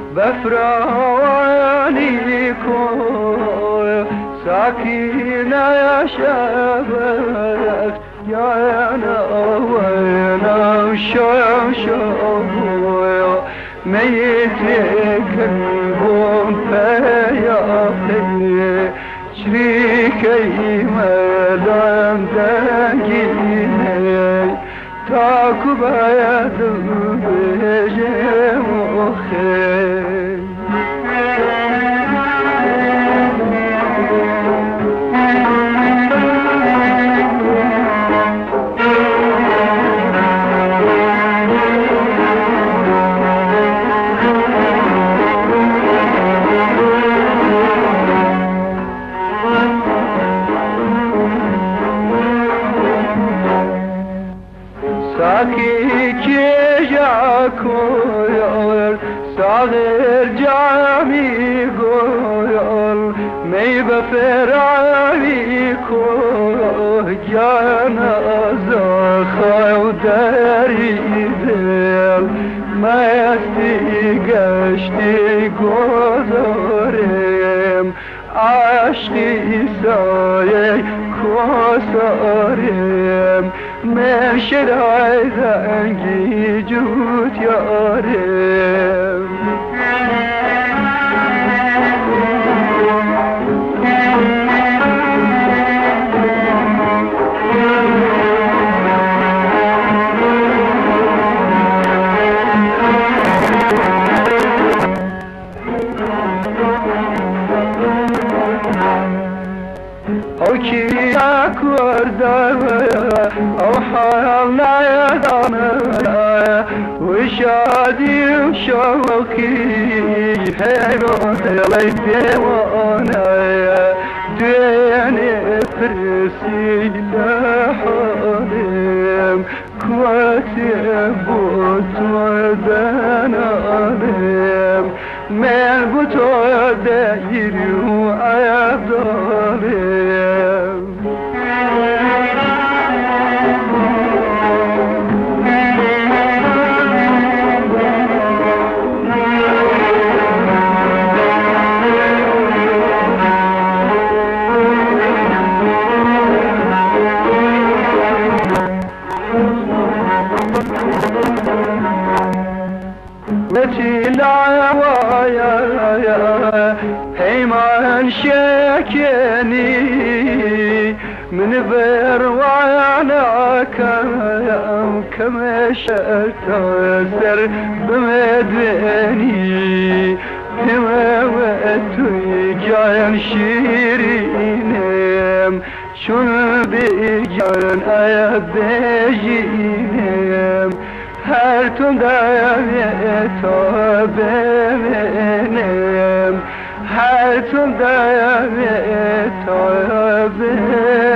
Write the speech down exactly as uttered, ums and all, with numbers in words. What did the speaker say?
بفرانی کن ساکینه شبت یا نوینم شو شو میتکن بون پیاپی شریکی مدام دنگینه تاکو باید بجم خیل ساکی چیجا کویل ساغر جامی گویل می بفراوی کویل جانا زخاو داری دل مستی گشتی گذارم عشقی سایه کسارم من شدای زنگی جوت یارم او کی اکوردم او حال نیادم و شادی و شوقی حیوان دلی دیوانه دینی پرسی لحالم کوتی بود و دنالم من بود و دیری و عبدالم لا ويا هيمان شكني من بر وانا كم كم شتاثر بمدني هما واتوي جان شيرينم شون بيجان ايا بيجينم هر تون دایم تا ببینم هر تون دایم تا ببینم